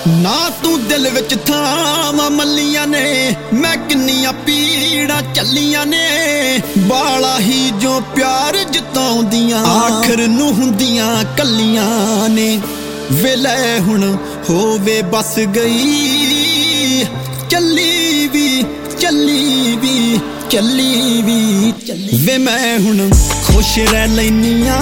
ना तू दिल विच थावां मल्लियां ने मैं किन्नियां पीड़ां झल्लियां ने बाला ही जो प्यार जताउंदियां आखिर नूं हुंदियां कल्लियां ने वेले हुण होवे बस गई चली भी चली भी चली भी वे मैं हुण खुश रह लैनियां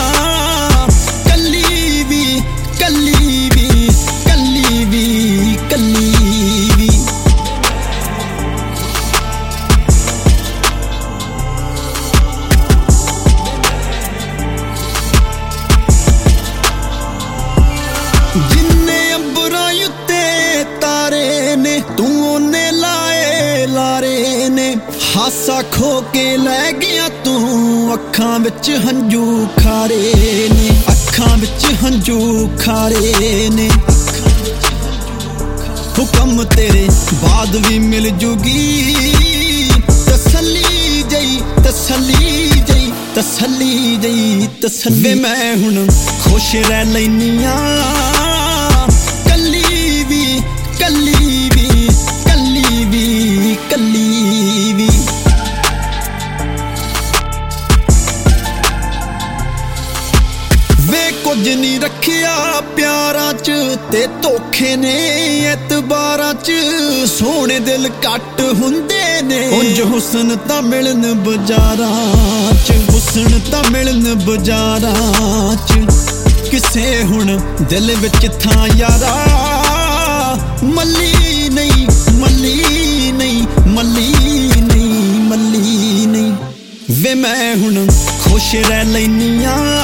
कल्ली भी कल्ली भी कल्ली भी कल्ली भी जिन्ने अंबरां उत्ते तारे ने तू ओने लाए लारे ने हासा खो के लै गया तू अखां विच हंजू खारे ने अखां विच हंजू खारे ने हुक्म तेरे बाद भी मिल जूगी तसल्ली जई तसल्ली जई तसल्ली जई तसल्ली मैं हुण खुश रह लैनियां कल्ली भी कल्ली भी कल्ली भी कल्ली भी वे कुछ नहीं रखिया प्यारां च ते धोखे ने एतबारां च सोहणे दिल घट हुंदे ने उंज हुस्न तां मिलन बाजारां च हुस्न तां मिलन बाजारां च किसे हुण दिल विच थां यारा मल्ली नहीं मल्ली नहीं मल्ली नहीं मल्ली नहीं वे मैं हुण खुश रह लैनियां